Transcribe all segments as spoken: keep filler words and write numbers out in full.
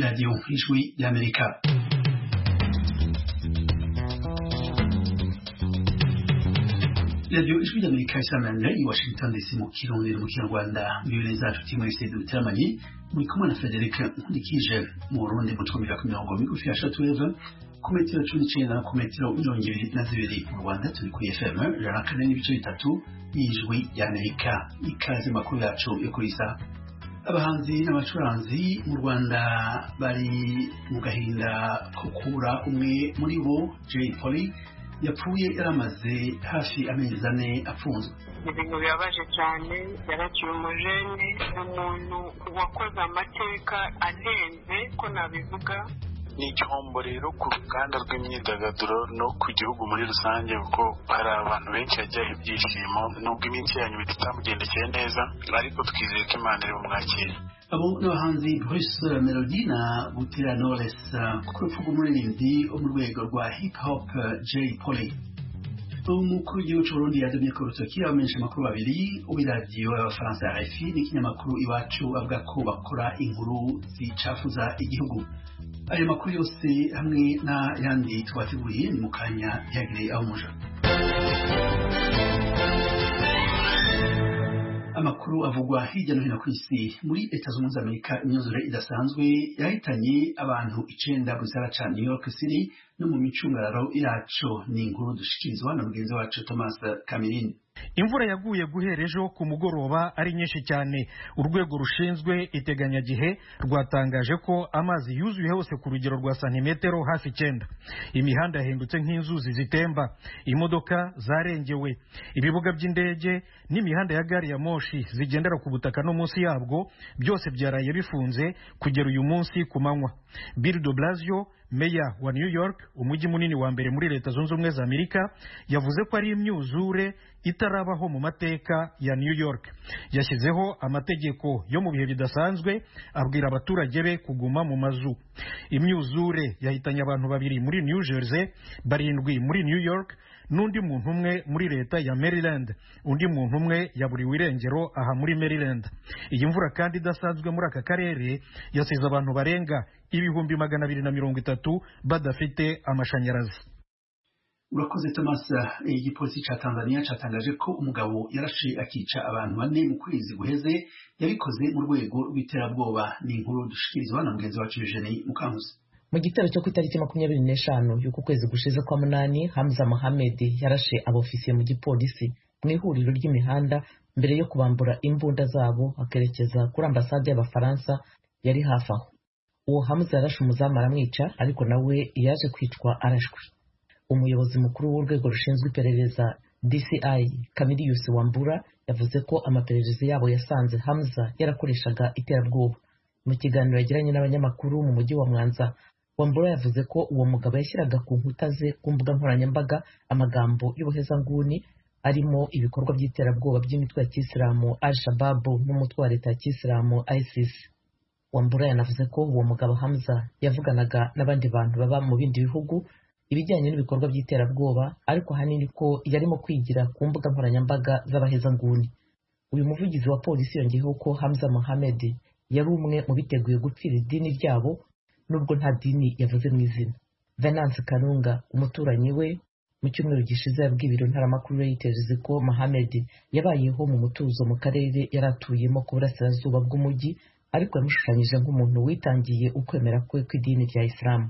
Radio Ijwi y'Amerika. Radio Ijwi y'Amerika isanganira i Washington D C mu Kirundi mu Kinyarwanda mbere zacu timwe sedu tamani muri kumwe na Frederic Nkundikije mu Burundi mu twumvira ku mirongo migufi ya shortwave ku metero cumi n'icenda ku metero mirongo ibiri na zibiri mu Rwanda turi kuri F M ijana na kane n'ibice bitatu y'Ijwi y'Amerika. Ikaze makuru yacu yo kuri isa. Abahanzi n'abacuranzi mu Rwanda bari mu gahinda ko kubura umwe muri bo, Jay Polly yapfuye yaramaze hafi amezi ane apfunzwe. Ibintu bibabaje cyane, yaraciye umujene, umuntu wakoze amateka arenze ko nabivuga. Ni igihombo rero ku ruganda rw'imyidagaduro no ku gihugu muri rusange, kuko hari abantu benshi yagiye ibyishimo nubwo iminsi yanyu bitamugendekeye neza, ariko twizeye ko Imana iri bumwakire. Abo n'abahanzi Bruce Melody na Butera Knowless ku rupfu rw'umuririmbyi wo mu rwego rwa hip hop Jay Polly. Umukuru w'igihugu cy'u Burundi yadomye ku rutoki abamenyesha amakuru babiri w'iradiyo y'Abafaransa R F I n'ikinyamakuru Iwacu avuga ko bakora inkuru zicafuza igihugu. Ayo makuru yose hamwe na yandi twateguriye ni mu kanya yagereye aho muja. Amakuru avugwa hirya no hino ku isi. Muri Leta Zunze Ubumwe za Amerika imyuzure idasanzwe yahitanye abantu icenda mu gisagara ca New York City no mu micungararo yaco. Ni inkuru dushikirizwa na mugenzi wacu Thomas Kamirini. Imvura yaguye guhera ejo ku mugoroba ari nyinshi cyane. Urwego rushinzwe iteganyagihe rwatangaje ko amazi yuzuye hose ku rugero rwa santimetero hafi icyenda. Imihanda yahindutse nk'inzuzi zitemba, imodoka zarengewe, ibibuga by'indege n'imihanda ya gari ya moshi zigendera ku butaka no munsi yabwo byose byaraye bifunze kugera uyu munsi ku manywa. Bill de Blasio, meya wa New York, umujyi munini wa mbere muri Leta Zunze Ubumwe za Amerika, yavuze ko ari imyuzure itarabaho mu mateka ya New York. Yashyizeho amategeko yo mu bihe bidasanzwe, abwira abaturage be kuguma mu mazu. Imyuzure yahitanye abantu babiri muri New Jersey, barindwi muri New York, n'undi muntu umwe muri leta ya Maryland. Undi muntu umwe yaburiwe irengero aha muri Maryland. Iyi mvura kandi idasanzwe muri aka karere yasize abantu barenga ibihumbi magana abiri na mirongo itatu badafite amashanyarazi. Urakoze Thomas. Igipolisi ca Tanzania catangaje ko umugabo yarashe akica abantu bane mu kwezi guheze yabikoze mu rwego rw'iterabwoba. Ni inkuru dushikirizwa na mugenzi wacu Eugenie Mukankusi. Mu gitero cyo ku itariki makumyabiri n'eshanu y'uku kwezi gushize kwa munani, Hamza Mohamed yarashe abofisiye mu gipolisi mu ihuriro ry'imihanda mbere yo kubambura imbunda zabo akerekeza kuri ambasade y'Abafaransa yari hafi aho. Uwo Hamza yarashe umuzamu aramwica, ariko nawe yaje kwicwa arashwe. Umuyobozi mukuru w'urwego rushinzwe iperereza D C I Camillus Wambura yavuze ko amaperereza yabo yasanze Hamza yarakoreshaga iterabwoba. Mu kiganiro yagiranye n'abanyamakuru mu mujyi wa Mwanza, Wambura yavuze ko uwo mugabo yashyiraga ku nkuta ze ku mbuga nkoranyambaga amagambo y'ubuhezanguni arimo ibikorwa by'iterabwoba by'imitwe ya Kisilamu Al-Shabaab n'umutwe wa leta ya Kisilamu ISIS. Wambura yanavuze ko uwo mugabo Hamza yavuganaga n'abandi bantu baba mu bindi bihugu ibijyanye n'ibikorwa by'iterabwoba, ariko hanini ko yarimo kwigira ku mbuga nkoranyambaga z'abahezanguni. Uyu muvugizi wa polisi yongeyeho ko Hamza Mohamed yari umwe mu biteguye gupfira idini ryabo nubwo nta dini yavuze mu izina. Venance Kanunga, umuturanyi we, mu cyumweru gishize yabwiye ibiro ntaramakuru Reuters ko Mohamed yabayeho mu mutuzo mu karere yari atuyemo ku burasirazuba bw'umujyi, ariko yamushushanyije nk'umuntu witangiye ukwemera kwe kw'idini rya Islam.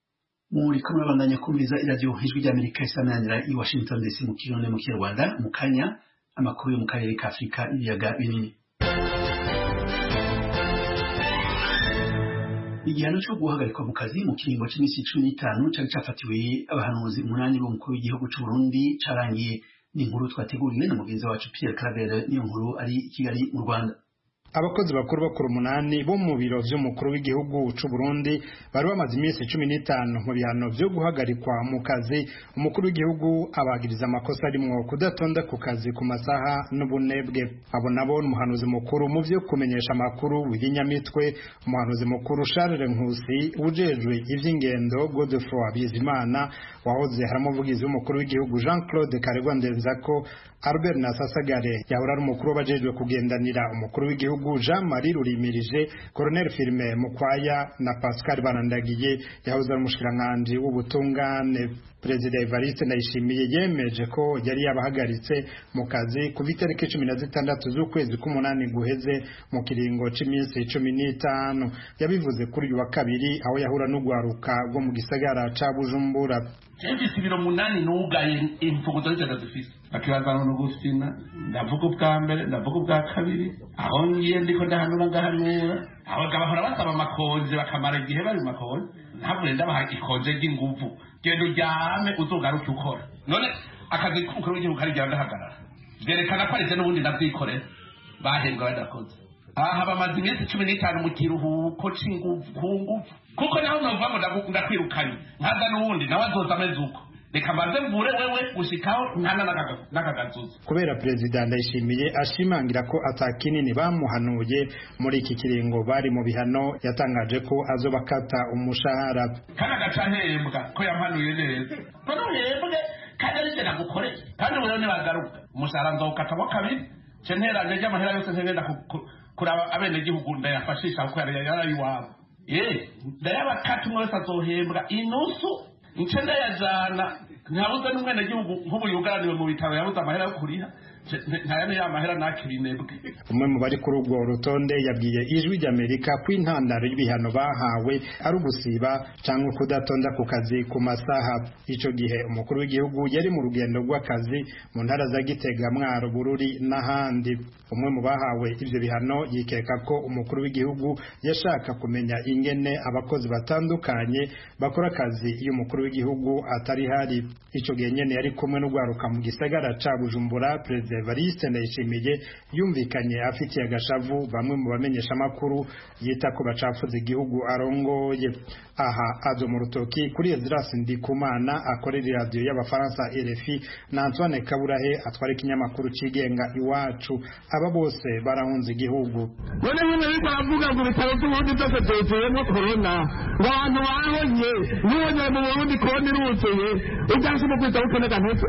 Muri kumwe n'abandanya kumviza iradiyo Ijwi ry'Amerika isanganira i Washington D C mu Kirundi mu Kinyarwanda. Mu kanya amakuru yo mu karere ka Afurika ibiyaga binini. Igihano cyo guhagarikwa mu kazi mu kiringo cy'iminsi cumi n'itanu cyari cyafatiwe abahanuzi umunani b'umukuru w'igihugu cy'u Burundi carangiye. Ni inkuru twateguriwe na mugenzi wacu Pierre Claver. Niyo nkuru ari i Kigali mu Rwanda. Abakozi bakuru bakuru umunani bo mu biro vy'umukuru w'igihugu c'u Burundi bari bamaze iminsi cumi n'itanu mu bihano vyo guhagarikwa mu kazi. Umukuru w'igihugu abagiriza amakosa arimwo kudatonda ku kazi ku masaha n'ubunebwe. Abo nabo n'umuhanuzi mukuru mu vyo kumenyesha amakuru w'inyamitwe, umuhanuzi mukuru Charles Nkusi, ujejwe ivy'ingendo Godefroid Bizimana, wahoze haramuvugizi w'umukuru w'igihugu Jean Claude Karegwa Ndenzako, Albert Nasasagare yahora ari umukuru w'abajejwe kugendanira umukuru w'igihugu w'igihugu Jean Marie Rurimirije, Colonel Firme Mukwaya na Pascal Barandagiye yahoze ari umushikiranganji w'ubutungane. Perezida Evariste Ndayishimiye yemeje ko yari yabahagaritse mu kazi kuva itariki cumi na zitandatu z'ukwezi k'umunani guheze mu kiringo c'iminsi cumi n'itanu. Yabivuze kuri uyu wa kabiri aho yahura n'ugwaruka rwo mu gisagara ca Bujumbura. Ejisi biro munani nugaye imvugo z'ijana zifise akibazana no gusina ndavuga ubwa mbere ndavuga ubwa kabiri aho ngiye ndiko ndahanura ngahanura aho gabahora basaba makonje bakamara igihe bari makonje ntabwo ndabaha ikonje ry'inguvu gendo ryame uzogaruka ukora none akazi k'umukuru w'igihugu kari ryanda hagarara byerekana ko arize n'ubundi navyikorera bahembwa badakoze aha bamaze iminsi cumi n'itanu mu kiruhuko c'inguvu ku nguvu kuko naho novuga ngo ndakwirukanye nkaza n'ubundi nawe azoza ameze uko reka mbaze mvure wewe gushikaho ntana n'akagazuza. Kubera Perezida Ndayishimiye ashimangira ko atakinini bamuhanuye muri iki kiringo bari mu bihano, yatangaje ko azobakata umushahara. Kana gacahembwa ko yampanuye neza none uhembwe kandi arije nagukoreye kandi wewe ne bagaruka umushahara nzokata wa kabiri centeranje ry'amahera yose ntengenda kuraba abene gihugu ndayafashisha kuko yari yari wabo eh ndayabakata umwe wese azohembwa inusu incenda yajana ntabuze n'umwene gihugu nk'ubu yugaraniwe mu bitaro yabuze amahera yo kuriha ntayane y'amahera nakirinebwe. Umwe mu bari kuri urwo rutonde yabwiye Ijwi ry'Amerika ko intandaro y'ibihano bahawe ari ugusiba cyangwa kudatonda ku kazi ku masaha. Ico gihe umukuru w'igihugu yari mu rugendo rw'akazi mu ntara za Gitega, Mwaro, Bururi n'ahandi. Umwe mu bahawe ivyo bihano yikeka ko umukuru w'igihugu yashaka kumenya ingene abakozi batandukanye bakora akazi iyo umukuru w'igihugu atari hari. Ico gihe nyene yari kumwe n'ugwaruka mu gisagara ca Bujumbura. Perezida Evariste Ndayishimiye yumvikanye afitiye agashavu bamwe mu bamenyesha makuru yita ko bacafuza igihugu arongoye. Aha azo mu rutoki kuri Ezras Ndikumana akorera radio y'abafaransa R F I na Antoine Kaburahe atwara ikinyamakuru cigenga Iwacu. Aba bose barahunze igihugu. None nyine biko avuga ngo bitaro by'ubundi byose byuzuyemo corona ngo abantu bahonye nubonye mu Burundi corona iruzuye ujyashe mu kwita ukenega ntutse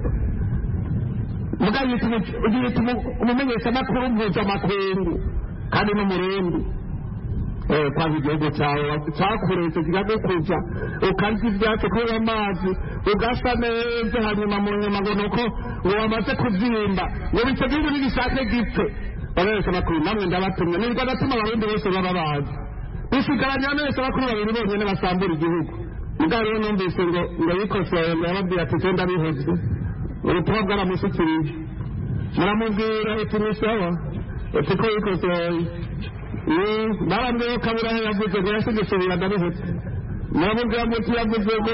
mugaye ugiye umumenyesha makuru mpuza makungu kandi n'umurundi eh kwa igihugu cyawe cyakuretse kigagukuza ukanzi ibyatsi kuri amazi ugasa neza hanyuma mu nyuma ngo nuko ngo wamaze kuzimba ngo biteguye n'igishake gipfe abese makuru namwe ndabatumye nibwo agatuma abarundi bose baba bazi bisigaranya neza bakuru babiri bonyene basambura igihugu mugabo numvise ngo ndabikoseye ndababwira ati genda biheze urutuba bwaramushyikirije muramubwira ati ni sawa ati ko yikosoye barambwiye ko Kaburahe yavuze ngo yasigisubira ndabihetse muramubwira muti yavuze ngo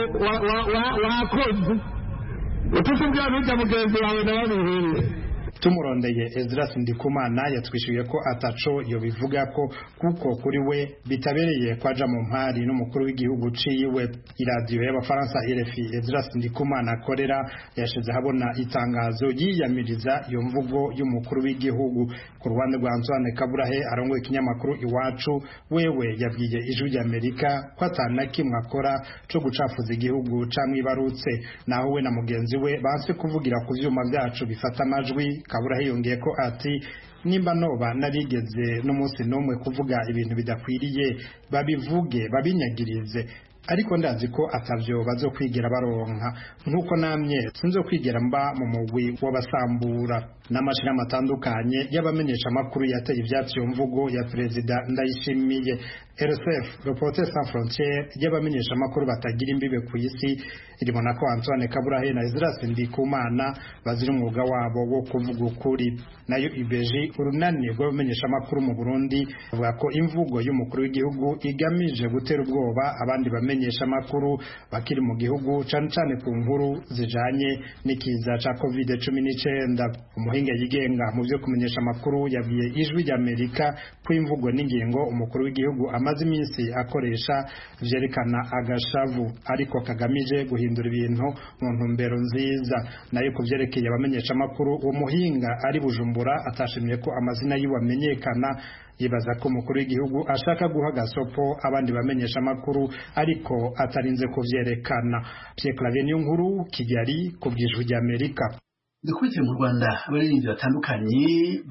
wakoze utusubwira n'ujya mugenzi wawe ndababihere. Tumurondeye Ezras Ndikumana yatwishuye ko ataco yo bivuga ko kuko kuri we bitabereye kwaja mu mpari n'umukuru w'igihugu ciwe. Iradio y'abafaransa R F I Ezras Ndikumana akorera yashize habona itangazo yiyamiriza iyo mvugo y'umukuru w'igihugu. Ku ruhande rwa Antoine Kaburahe arongoye ikinyamakuru Iwacu, wewe yabwiye Ijwi ry'Amerika ko atana kimwe akora co gucafuza igihugu camwibarutse, naho we na mugenzi we banse kuvugira ku vyuma vyacu bifata amajwi. Kaburahe yongeye ko ati nimba noba narigeze n'umunsi n'umwe kuvuga ibintu bidakwiriye babivuge babinyagirize, ariko ndazi ko atavyo bazokwigira baronka nkuko namye sinzokwigera mba mu mugwi w'abasambura. N'amashirahamwe atandukanye y'abamenyesha makuru yateye ivyatsi yo mvugo ya Perezida Ndayishimiye. R S F Reporters Sans Frontières y'abamenyesha makuru batagira imbibe ku isi iribona ko Antoine Kaburahe na Ezras Ndikumana bazira umwuga wabo wo kuvuga ukuri. Nayo I B J urunani rw'abamenyesha makuru mu Burundi avuga ko imvugo y'umukuru w'igihugu igamije gutera ubwoba abandi bamenyesha makuru bakiri mu gihugu cane cane ku nkuru zijanye n'ikiza ca covid cumi n'icyenda. Umuhinga yigenga mu byo kumenyesha makuru yabwiye Ijwi ry'Amerika ko imvugo n'ingingo umukuru w'igihugu amaze iminsi akoresha vyerekana agashavu ariko kagamije guhindura ibintu mu ntumbero nziza. Nayo kuvyerekeye abamenyesha makuru uwo muhinga ari Bujumbura atashimye ko amazina yiwe amenyekana, yibaza ko umukuru w'igihugu ashaka guha gasopo abandi bamenyesha makuru ariko atarinze kuvyerekana. Pierre Claver Niyonkuru, Kigali, ku bw'Ijwi ry'Amerika. dukubitire mu Rwanda abaririmbyi batandukanye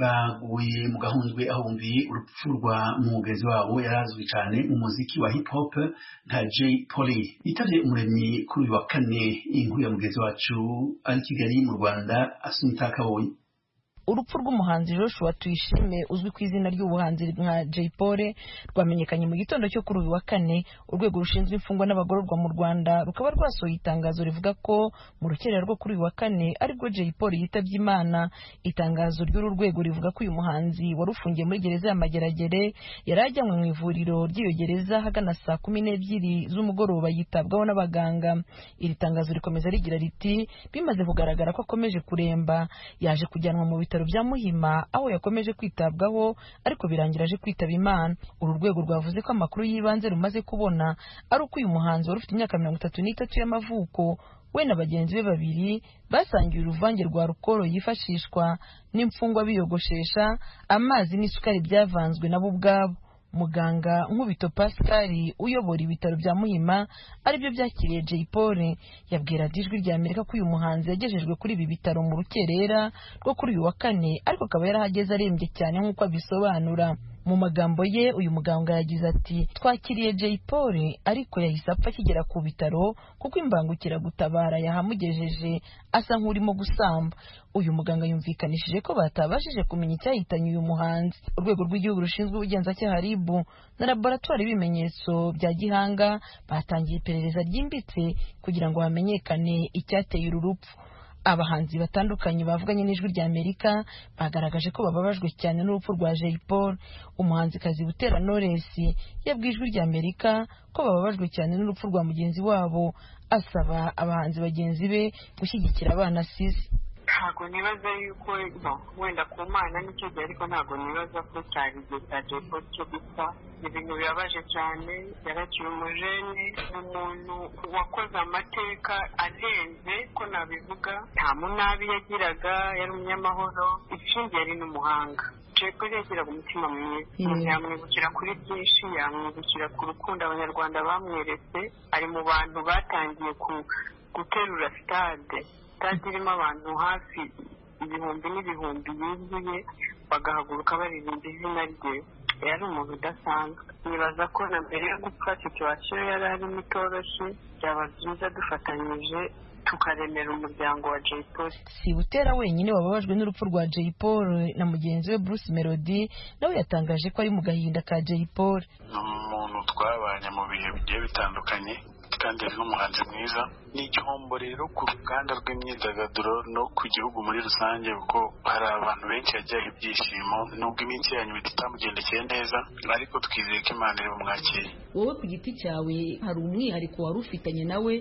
baguye mu gahundwe aho bumviye urupfu rwa mugenzi wabo yarazwi cyane mu muziki wa hip hop nka Jay Polly yitavye umuremyi kuri uyu wa kane. Inkuru ya mugenzi wacu ari Kigali mu Rwanda Asumta Kaboyi. Urupfu rw'umuhanzi Joshua Tuyishime uzwi ku izina ry'ubuhanzi nka Jay Polly rwamenyekanye mu gitondo cyo kuri uyu wa kane. Urwego rushinzwe imfungwa n'abagororwa mu Rwanda rukaba rwasohoye itangazo rivuga ko mu rukerera rwo kuri uyu wa kane aribwo Jay Polly yitabye Imana. Itangazo ry'uru rwego rivuga ko uyu muhanzi wari ufungiye muri gereza ya Mageragere yari ajyanywe mu ivuriro ry'iyo gereza hagana saa kumi n'ebyiri z'umugoroba yitabwaho n'abaganga. Iri tangazo rikomeza rigira riti bimaze kugaragara ko akomeje kuremba yaje kujyanwa mu bitaro bya Muhima aho yakomeje kwitabwaho ariko birangira aje kwitaba Imana. Uru rwego rwavuze ko amakuru y'ibanze rumaze kubona ari uko uyu muhanzi wari ufite imyaka mirongo itatu n'itatu y'amavuko we na bagenzi be babiri basangiye uruvange rwa rukoro yifashishwa n'imfungwa biyogoshesha amazi n'isukari byavanzwe nabo ubwabo. Muganga Nkubito Pascal uyobora ibitaro bya Muhima aribyo byakiriye Jay Polly yabwira Ijwi rya Amerika ko uyu muhanzi yagejejwe kuri ibi bitaro mu rukerera rwo kuri uyu wa kane ariko akaba yarahageze arembye cyane nk'uko abisobanura. Mu magambo ye uyu muganga yagize ati twakiriye Jay Polly ariko yahise apfa akigera ku bitaro kuko imbangukiragutabara yahamugejeje asa nk'urimo gusamba. Uyu muganga yumvikanishije ko batabashije kumenya icyahitanye uyu muhanzi. Urwego rw'igihugu rushinzwe ubugenzacyaha R I B na laboratoire y'ibimenyetso bya Gihanga batangiye iperereza ryimbitse kugira ngo hamenyekane icyateye uru rupfu. Abahanzi batandukanye bavuganye n'Ijwi rya Amerika bagaragaje ko bababajwe cyane n'urupfu rwa Jay Polly. Umuhanzikazi Butera Knowless yabwiye Ijwi rya Amerika ko bababajwe cyane n'urupfu rwa mugenzi wabo asaba abahanzi bagenzi be gushyigikira abana asize. Ntabwo nibaza yuko wenda ku Mana nicyo gihe ariko ntabwo nibaza ko cyari igihe cya Jay Polly cyo gupfa. Ibintu bibabaje cyane yarakiri umujene umuntu wakoze amateka arenze ko nabivuga nta munabi yagiraga yari umunyamahoro ikindi yari n'umuhanga. Jay Polly yagiraga umutima mwiza yamwibukira kuri byinshi yamwibukira ku rukundo abanyarwanda bamweretse ari mu bantu batangiye guterura stade stade irimo abantu hafi ibihumbi n'ibihumbi yuzuye bagahaguruka baririmba izina rye. Yari umuntu udasanzwe. Nibaza ko na mbere yo gupfa situwasiyo yari arimo itoroshye byaba byiza dufatanyije tukaremera umuryango wa Jay Polly. Si Butera wenyine wababajwe n'urupfu rwa Jay Polly na mugenzi we Bruce Melody nawe yatangaje ko ari mu gahinda ka Jay Polly. Umuntu twabanye mu bihe bigiye bitandukanye kandi ari n'umuhanzi mwiza. Ni igihombo rero ku ruganda rw'imyidagaduro no ku gihugu muri rusange kuko hari abantu benshi yagiye ibyishimo nubwo iminsi yanyu bitamugendekeye neza ariko twizeye ko Imana iri bumwakire. Wowe ku giti cyawe hari umwihariko wari ufitanye nawe?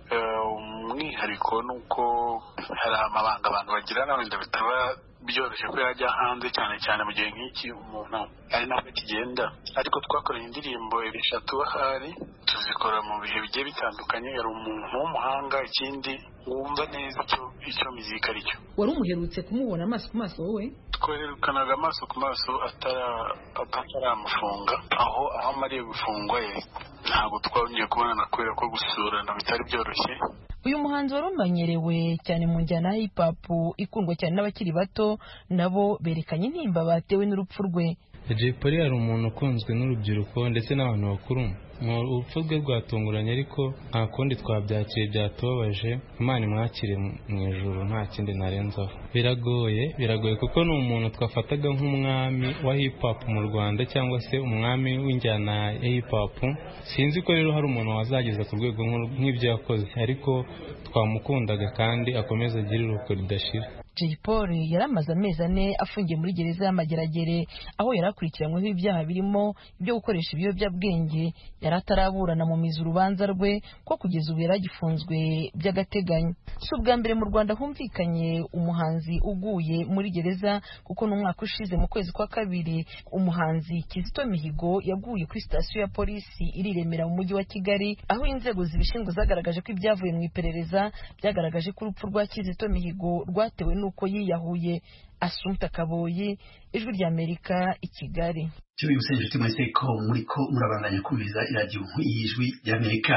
Umwihariko nuko hari amabanga abantu bagirana wenda bitaba byoroshye ko yajya hanze cyane cyane mu gihe nk'iki umuntu ari nako kigenda ariko twakoranye indirimbo eshatu ahari tuzikora mu bihe bigiye bitandukanye. Yari umuntu w'umuhanga ikindi wumva neza icyo icyo muzika ari cyo. Wari umuherutse kumubona amaso ku maso wowe? Twerukanaga amaso ku maso atara ataramufunga aho aho amariye gufungwa ye ntabwo twongeye kubonana kubera ko gusurana bitari byoroshye. Uyu muhanzi wari umenyerewe cyane mu njyana ya hip hop ikundwa cyane n'abakiri bato nabo berekanye intimba batewe n'urupfu rwe. Jay Polly yari umuntu ukunzwe n'urubyiruko ndetse n'abantu bakuru. Urupfu rwe rwatunguranye ariko nta kundi twabyakiriye byatubabaje. Imana imwakire mu ijuru nta kindi narenzaho. Biragoye biragoye kuko ni umuntu twafataga nk'umwami wa hip hop mu Rwanda cyangwa se umwami w'injyana ya hip hop. Sinzi ko rero hari umuntu wazageza ku rwego nk'ibyo yakoze ariko twamukundaga kandi akomeza agira iruhuko ridashira. Jay Polly yaramaze amezi ane afungiye muri gereza y'Amageragere aho yarakurikiranyweho ibyaha birimo ibyo gukoresha ibiyobyabwenge. Yari ataraburana mu mizi urubanza rwe ko kugeza ubu yaragifunzwe by'agateganyo. Si ubwa mbere mu Rwanda humvikanye umuhanzi uguye muri gereza kuko n'umwaka ushize mu kwezi kwa kabiri umuhanzi Kizito Mihigo yaguye kuri sitasiyo ya polisi iri i Remera mu mujyi wa Kigali aho inzego zibishinzwe zagaragaje ko ibyavuye mu iperereza byagaragaje ko urupfu rwa Kizito Mihigo rwatewe uko yiyahuye. Asumta Kaboyi, Ijwi rya Amerika i Kigali. Cyo yose inshuti mwese ko muri ko murabandanya kubiza iradiyo y'Ijwi rya Amerika.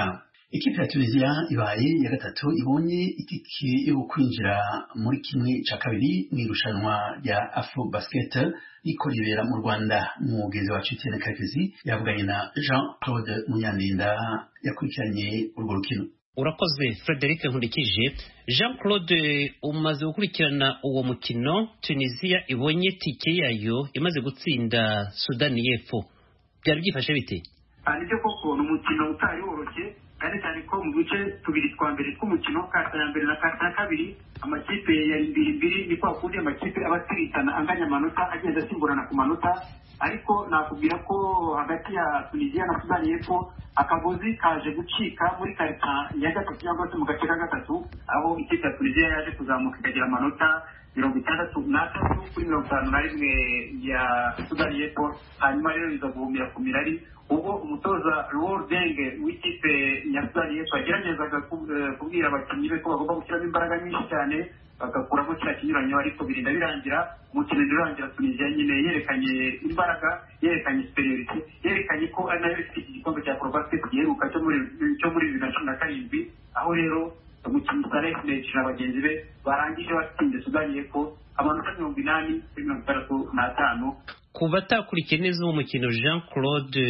ikipe ya Tunisia ibaye ya gatatu ibonye itike yo kwinjira muri kimwe ca kabiri mu irushanwa rya Afro Basket riko ribera mu Rwanda. Umugezi wacu Etienne Karekezi yavuganye na Jean Claude Munyandinda yakurikiranye urwo rukino. Urakoze Frederic Nkundikije. Jean Claude, umaze gukurikirana uwo mukino, Tunisia ibonye tike yayo imaze gutsinda Sudani y'Epfo, byari byifashe bite? Nibyo koko ni umukino utari woroshye, kandi cyane ko mu duce tubiri twa mbere tw'umukino, kata ya mbere na kata ya kabiri, amakipe ya imbiri imbiri ni kwa kundi amakipe aba asiritana anganya amanota agenda asimburana ku manota, ariko nakubwira ko hagati ya Tunisia na Sudani y'Epfo akagozi kaje gucika muri karita ya gatatu cyangwa se mu gace ka gatatu, aho ikipe ya Tunisia yaje kuzamuka ikagira amanota mirongo itandatu n'atatu kuri mirongo itanu na rimwe ya Sudani y'Epfo, hanyuma rero biza guhumira ku mirari ubwo umutoza Luol Deng w'ikipe ya Sudani y'Epfo yageragezaga kubwira abakinnyi be ko bagomba gushyiramo imbaraga nyinshi cyane bagakuramo kiriya kinyuranyo, ariko birinda birangira umukino urangira Tunisia nyine yerekanye imbaraga, yerekanye superiority, yerekanye ko ari nayo ifite igikombe cya Afro Basket giheruka cyo muri cyo muri bibiri na cumi na karindwi, aho rero umukinnyi Saleh Mech na bagenzi be barangije batsinze Sudani y'Epfo amanota mirongo inani kuri mirongo itandatu n'atanu. Ku batakurikiye neza uwo mukino Jean Claude,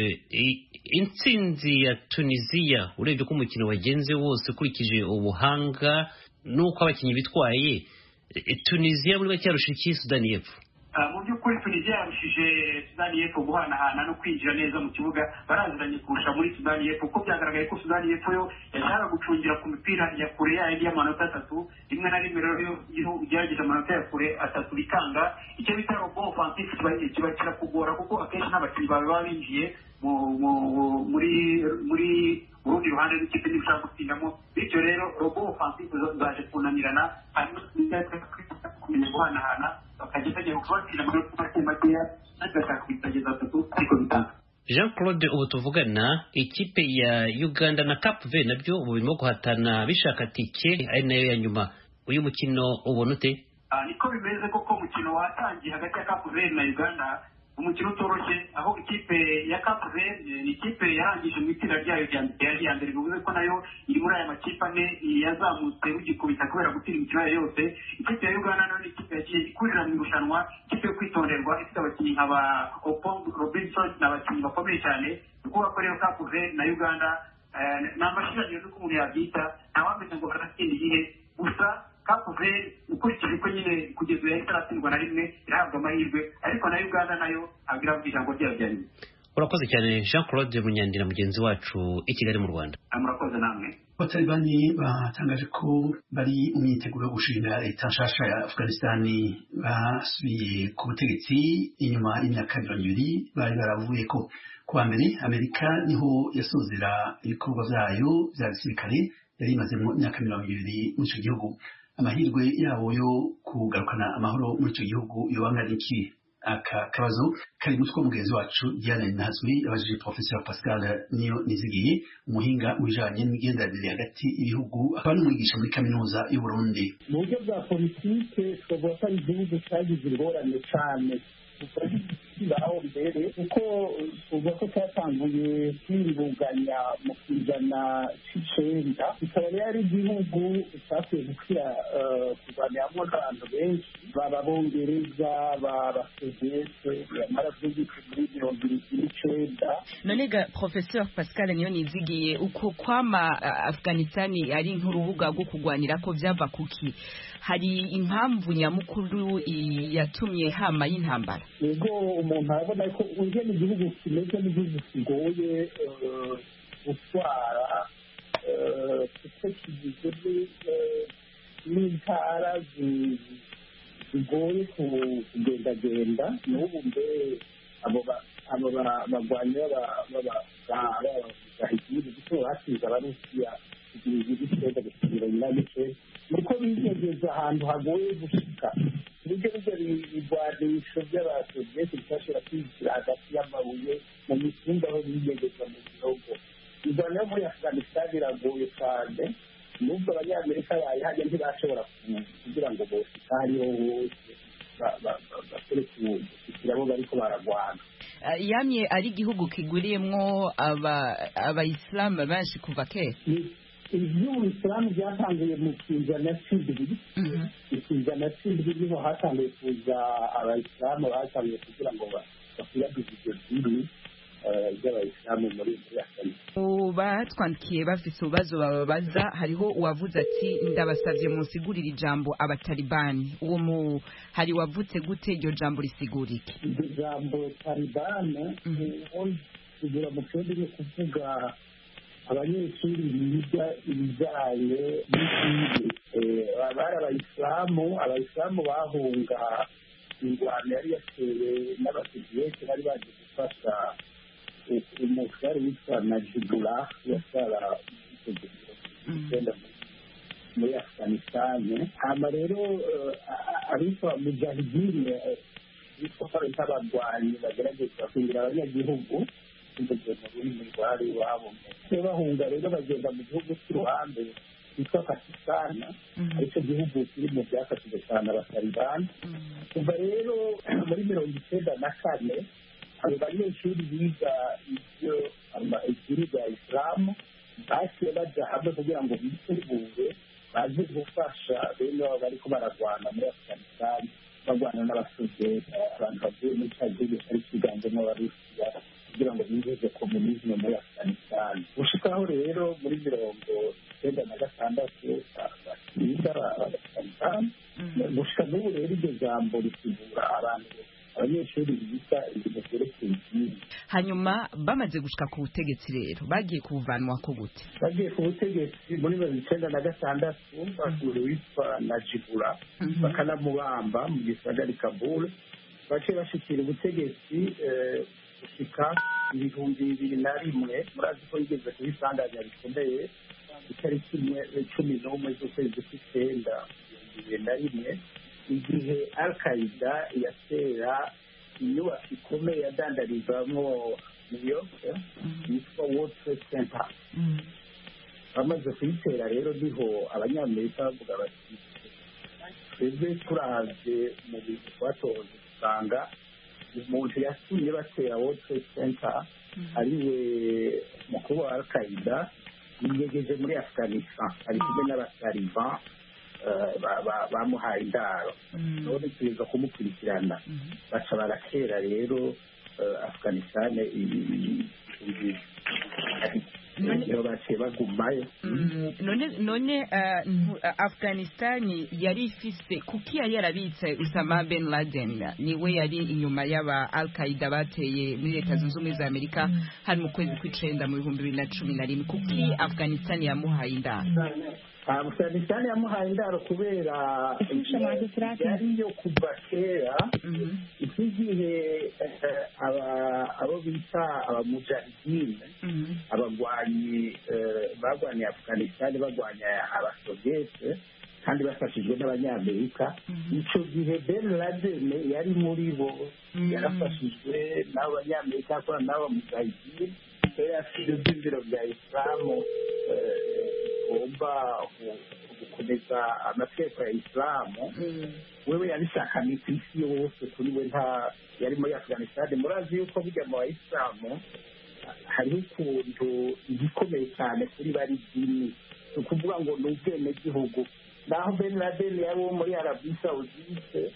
intsinzi ya Tunisia urebye ko umukino wagenze wose ukurikije ubuhanga nuko abakinnyi bitwaye, Tunisia muri make yarusha iki Sudani y'Epfo? Mu by'ukuri Tunisia yarushije Sudani y'Epfo guhanahana no kwinjira neza mu kibuga, baraziranye kurusha muri Sudani y'Epfo, kuko byagaragaye ko Sudani y'Epfo yo yashaka gucungira ku mipira ya kure yindi y'amanota atatu, rimwe na rimwe rero iyo ugerageje amanota ya kure atatu bikanga, icyo bita robot offensive kiba kirakugora, kuko akenshi n'abakinnyi bawe baba binjiye muri muri urundi ruhande rw'ikipe n'ibishaka gutsindamo, bityo rero robot offensive zaje kunanirana, hanyuma kumenya guhanahana bakagenda kubatsinda amanota make makeya bagashaka kubitageza atatu ariko bitanga. Jean Claude, ubu tuvugana ikipe ya Uganda na Cape Verde nabyo ubu birimo guhatana bishaka tike ari nayo ya nyuma. Uyu mukino ubona ute? Niko bimeze koko, umukino watangiye hagati ya Cape Verde na Uganda, umukino utoroshye, aho ikipe ya Cape Verde ni ikipe yarangije mu itsinda ryayo rya mbere, bivuze ko nayo iri muri aya makipe ane yazamutse rugikubita kubera gutsinda imikino yayo yose. Ikipe ya Uganda nayo ni ikipe yagiye ikurira mu irushanwa, ikipe yo kwitonderwa, ifite abakinnyi nk'aba Opong Robinson, ni abakinnyi bakomeye cyane. Ni ukuvuga ko rero Cape Verde na Uganda ni amashiraniro n'uko umuntu yabyita, ntawamenya ngo baratsinda igihe, gusa Cape Verde ukurikije ko nyine kugeza ubu yahita aratsindwa na rimwe, irahabwa amahirwe, ariko na Uganda nayo agira ijambo ryayo rya nyuma. Urakoze cyane Jean Claude Munyandira, mugenzi wacu i Kigali mu Rwanda. Murakoze namwe. Abatalibani batangaje ko bari mu myiteguro yo gushinga leta nshasha ya Afghanistan, basubiye ku butegetsi inyuma y'imyaka mirongo ibiri bari baravuye ko. Kuwa mbere Amerika niho yasozera ibikorwa vyayo vya gisirikare yari imaze mu myaka mirongo ibiri mu ico gihugu. Amahirwe yabo yo kugarukana amahoro muri ico gihugu yobangana iki? Aka kabazo kari mutwe mugenzi wacu Diane Nazwi abajije Professor Pascal Niyo Nizigiye, umuhinga wijanye n'imigenderanire hagati y'ibihugu, akaba n'umwigisha muri kaminuza y'u Burundi. Mu buryo bwa politike twavuga ko ari igihugu cyagize ingorane cyane aho mbere, kuko tuvuga ko cyatanguye kwiruganya mu kizana c'icenda, kikaba rero ari igihugu cyakuye gukira kurwaniramo n'abantu benshi, baba Bongereza, baba Soviyete, yamara vyigitse muri mirongo irindwi n'icenda. None ga Professeur Pascal Niyo Nizigiye, uko kwama Afghanistan ari nk'urubuga rwo kurwanira ko vyava kuki? Hari impamvu nyamukuru yatumye hama y'intambara? Yego, umuntu arabona ko uje mu gihugu kimeze n'igihugu kigoye gutwara, kuko kigizwe n'intara zigoye kugendagenda. N'ubu mbe abo bagwanyi b'abahigihugu kuko hasize abarusiya igihugu cyenda gusubira nyiramice, nuko bigegeza ahantu hagoye gushika, nibyo bijya bigwanisho by'abasoviyeti bifashira kwinjira hagati y'amabuye mu mitumba aho bigegeza mu gihugu. Irwana yo muri Afghanistan iragoye cyane, nubwo abanyamerika bayihajya ntibashobora kugira ngo boshika hariho hose basore kugira abo bariko baragwana. yamye ari igihugu kigwiriyemwo abayisilamu benshi kuva kera. iby'ubuyisilamu byatangiye mu kinjana cy'indwi ikinjana cy'indwi niho hatangiye kuza abayisilamu batangiye kugira ngo bakwirakwize ibyo dini by'abayisilamu muri Afghanistan. Batwandikiye bafite ibibazo bababaza, hariho uwavuze ati ndabasabye munsigurire ijambo abatalibani. Uwo mu hari wavutse gute iryo jambo risigura iki? Iryo jambo talibani sigura mu kirundi ni kuvuga abanyeshuri biga ibijyanye n'idini. Bari abayisilamu abayisilamu bahunga ingwano yari yatewe n'abasoviyeti bari baje gufasha umusare witwa Najibullah yasara igenda muri Afghanistan. hama rero abitwa mujahidine bitwa nk'abagwanyi bagerageza kwinjira abanyagihugu kugeza mu rurimi rwari iwabo. bahunga rero bagenda mu gihugu cy'uruhande cyitwa Pakistan, aricyo gihugu kiri mu byafashije cyane abatalibani. kuva rero muri mirongo icyenda na kane abo banyeshuri biga ibyo idini rya isilamu baciye bajya hamwe kugira ngo bitegure baze gufasha bene babo bariko bararwana muri Afghanistan, barwana n'abasoviyeti, abantu bavuye muri cya gihugu cyari kiganjemo abarusiya, kugira ngo binjize komunisme muri Afghanistan. gushikaho rero muri mirongo icyenda na gatandatu bakiga Afghanistan. gushika n'ubu rero iryo jambo risigura abantu abanyeshuri biga ibintu byerekeye idini. Hanyuma bamaze gushika ku butegetsi rero bagiye kubuvanwa ko gute? bagiye ku butegetsi muri mirongo icyenda na gatandatu basura witwa Najibullah bakanamubamba mu gisagara i Kabul. baciye bashikira ubutegetsi gushika ibihumbi bibiri na rimwe. murazi ko yigeze kubisanganya bikomeye itariki cumi n'umwe z'ukwezi kw'icyenda ibihumbi bibiri na rimwe, igihe Al-Qaeda yatera inyubako ikomeye yadandarizwamo New York yitwa World Trade Center. bamaze kuyitera rero niho abanyamerika bavuga bati twebwe turahaze mu bintu twatoze usanga umuntu yatumye batera World Trade Center ariwe mukuru wa Al-Qaeda yiyegeje muri Afghanistan, ari kumwe n'abataliban bamuhaye indaro. none tuza kumukurikirana baca baratera rero Afghanistan niyo baciye bagumayo. none Afghanistan yari ifise kuki yari yarabitse Osama bin Laden, niwe yari inyuma y'aba Al-Qaeda bateye muri Leta Zunze Ubumwe za Amerika hari mu kwezi kw'icenda mu bihumbi bibiri na cumi na rimwe. kuki Afghanistan yamuhaye indaro? Afghanistan yamuhaye indaro kubera yariyo kuva kera. iki gihe abo bita abamujahidine abagwanyi bagwaniye Afghanistan bagwanya abasoviyete kandi bafashijwe n'abanyamerika. icyo gihe Ben Laden yari muri bo, yarafashijwe n'abanyamerika akorana n'abamujahidine. yari afite ibyumviro bya isilamu ugomba gukomeza amategeko ya isilamu. wewe yabishakanye ku isi yose, kuri we nta yari muri Afghanistan. murazi yuko bijya mu bayisilamu hariho ukuntu igikomeye cyane kuri bari dini, ni ukuvuga ngo ni ubwenegihugu. naho Ben Laden yari uwo muri Arabie Saoudite,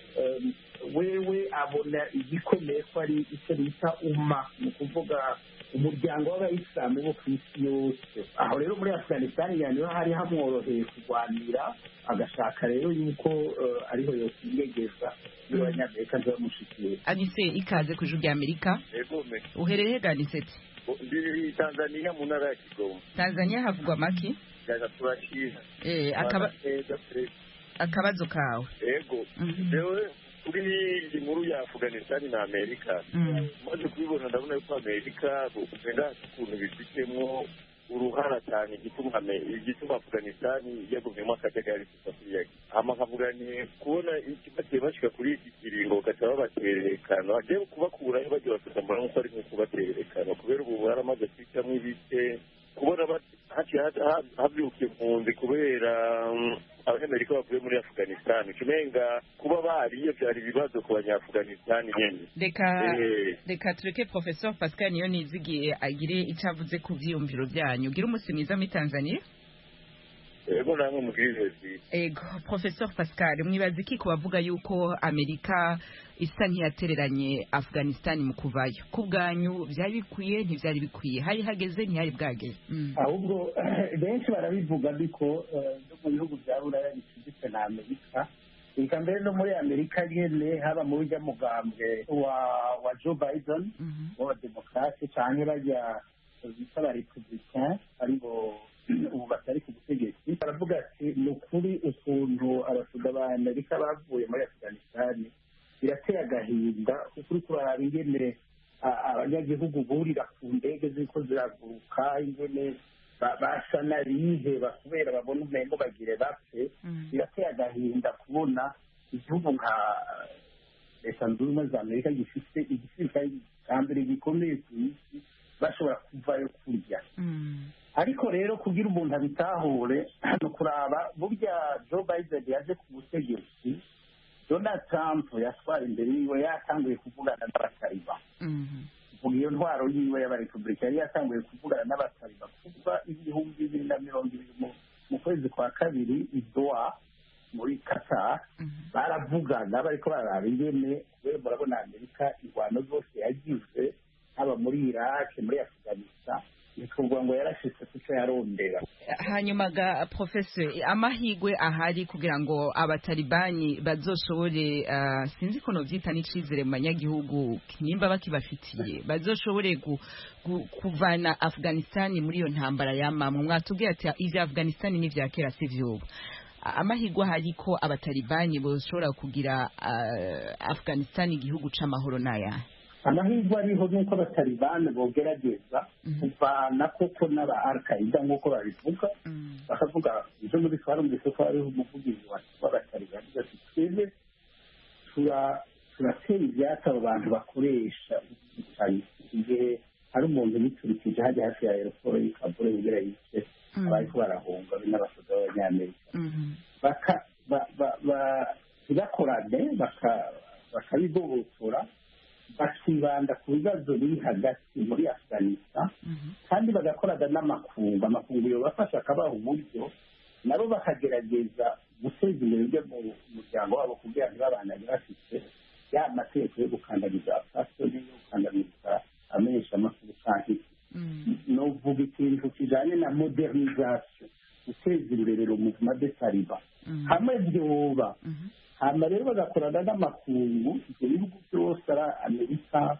wewe abona igikomeye ko ari icyo bita umma, ni ukuvuga umuryango w'abayisilamu bo ku isi yose. aho rero muri Afghanistan niho hari hamworoheye kurwanira, agashaka rero yuko ariho yokwiyegeza n'abanyamerika ntibamushikiye. Anise, ikaze ku ijuru rya Amerika. uherereye Ganiseti? ndi Tanzania mu ntara ya Kigoma. Tanzania havugwa maki? turashira eh akaba akabazo kawe. Yego. Rero kuri iyi nkuru ya Afghanistan na Amerika, maze kubibona ndabona yuko Amerika ugenda ukuntu bifitemo uruhara cyane igituma igituma Afghanistan yagumyemo akajagari k'Afurika. ama nkavuga ni kubona ikibazo bashika kuri iki kiringo gataba baterekana aje kubakurayo bagiye bafite mbona nko ari nko kubaterekana kubera ubu baramaze kwitamo ibice kubona haciye habyuka impunzi kubera abanyamerika bavuye muri Afghanistan umenga kuba bariyo byari ibibazo ku banyaafghanistan nyene. Reka reka tureke Professor Pascal niyo nizigiye agire icavuze ku vyiyumviro byanyu. Gira umunsi mwiza muri Tanzania. Ego namwe mugirezi. Ego Professor Pascal mwibaza iki kubavuga yuko Amerika isa ntiyatereranye Afghanistan mu kuvayo kubwanyu byari bikwiye ntivyari bikwiye hari hageze ntihari bwageze ahubwo benshi barabivuga biko no mu bihugu bya Buraya bicuditse na Amerika ika mbere no muri Amerika nyene haba mu burya mugambwe wa wa Joe Biden wa demokrasi cyane bajya bita ba Republican aribo ubu batari ku butegetsi baravuga ati ni ukuri ukuntu abasuda ba Amerika bavuye muri Afghanistan birateye agahinda kuko uri kuraraba ingene abanyagihugu burira ku ndege ziriko ziraguruka ingene basa n'abiheba kubera babona umengo bagire bapfe birateye agahinda kubona igihugu nka leta zunze ubumwe za Amerika gifite igisirikare cya mbere gikomeye ku isi bashobora kuvayo kurya ariko rero kugira umuntu abitahure no kuraba burya Joe Biden yaje ku butegetsi Donald Trump yatwara imbere yiwe yatanguye kuvugana n'abatariba kuvuga iyo ntwaro yiwe y'abarepublika yari yatanguye kuvugana n'abatariba kuva ibihumbi bibiri na mirongo ibiri mu kwezi kwa kabiri i Doha muri Qatar baravugana bariko bararaba ingene kubera murabona Amerika ingwano zose yagize haba muri Iraq muri Afghanistan nikuvuga ngo yarashitse kuco yarondera hanyuma ga professor amahigwe ahari kugira ngo abatalibani bazoshobore uh, sinzi kono vyita n'icizere mu banyagihugu nimba bakibafitiye bazoshobore kuvana Afghanistan muri iyo ntambara yamamwe mwatubwiye ati ivya Afghanistan ni vya kera sivyo amahigwe ahari ko abatalibani boshobora kugira uh, Afghanistan igihugu c'amahoro naya amahirwe ariho nuko abatalibani bogerageza kuvana koko n'aba Al-Qaeda nk'uko babivuga bakavuga ivyo muri twarumvise ko hariho umuvugizi w'abatalibani ati twebwe turatera ivyatsi abo bantu bakoresha igihe hari umuntu biturikije hajya hafi ya aeroport y'i Kabul kugira yice abariko barahunga n'abasoda b'abanyamerika ntibakorane bakabigobotora bakibanda ku bibazo biri hagati muri Afghanistan kandi bagakorana n'amakungu amakungu yobafasha akabaha uburyo nabo bakagerageza guteza imbere ibyo mu muryango wabo kugira ngo babandanye bafite ya mategeko yo gukandamiza abapfasoni yo gukandamiza amenyeshamakuru canke novuga ikintu kijanye na modernisation guteza imbere umuvuma de Taliban hamwe vyoba hama rero bagakorana n'amakungu ibyo bihugu byose ari Amerika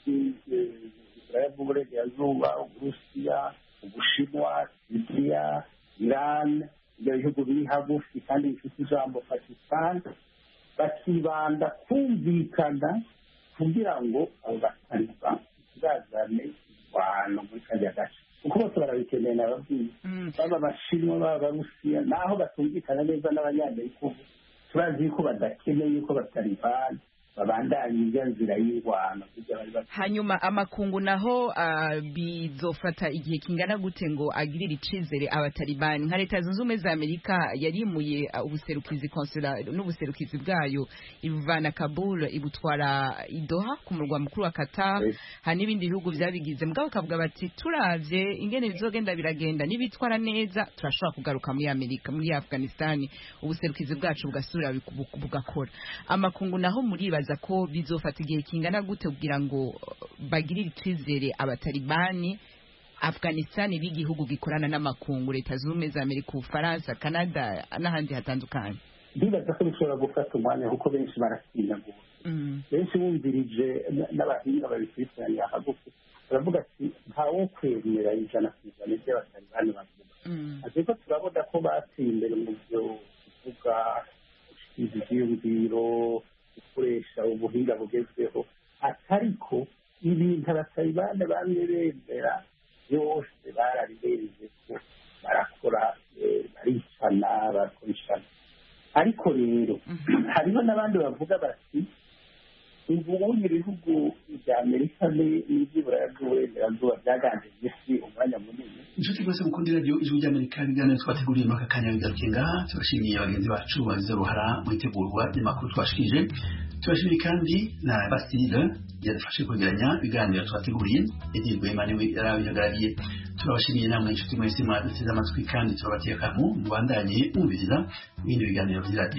Israel y'uburengerazuba Uburusiya Ubushinwa Libya Iran ibyo bihugu biri hagufi kandi bifite ijambo Pakistan bakibanda kumvikana kugira ngo abo bataliba bazane abantu muri kajya gace kuko bose barabikeneye n'ababwiye baba Abashinwa baba Abarusiya naho batumvikana neza n'Abanyamerika turazi ko badakeneye ko batalibani babandanye iyo nzira y'irwano hanyuma amakungu naho uh, bizofata igihe kingana gute ngo agirire icizere abatalibani nka leta zunze ubumwe za Amerika yarimuye uh, ubuserukizi consular n'ubuserukizi bwayo ibuvana Kabul ibutwara i Doha ku murwa mukuru wa Qatar yes. ha n'ibindi bihugu byabigize mugabo bakavuga bati turavye ingene bizogenda biragenda nibitwara neza turashobora kugaruka muri Amerika muri Afghanistan ubuserukizi bwacu bugasubira bugakora amakungu naho muri baza ko bizofata igihe kingana gute kugira ngo bagirire icizere abatalibani Afghanistan b'igihugu gikorana n'amakungu leta zunze ubumwe za Amerika Ufaransa Canada n'ahandi hatandukanye ndibaza ko bishobora gufata umwanya kuko benshi baratinya ngo benshi bumvirije n'abahinga babikurikiranye hagufi baravuga ati ntawo kwemera ijana ku ijana by'abatalibani bavuga ariko turabona ko bateye imbere mu byo kuvuga ivyiyumviro gukoresha ubuhinga bugezweho atariko ibintu abatalibani bamwe bemera byose barabibereze ko barakora baricana barakoreshana ariko rero hariho n'abandi bavuga bati ubundi ibihugu bya amerika n'iby'iburayi bw'uburengerazuba byaganje isi umwanya munini. inshuti rwose mukunda radiyo ijwi ry'amerika ibiganiro twateguriye muri aka kanya bigaruke ngaha. turashimiye bagenzi bacu bagize uruhara mu itegurwa ry'amakuru twashikije. turashimiye kandi na Basile yadufashe kwegeranya ibiganiro twateguriye. Edil Rwemani we yarabihagarariye. turabashimiye namwe inshuti mwese mwaduteze amatwi kandi turabateye akantu mubandanye mwumviriza ibindi biganiro by'iradiyo.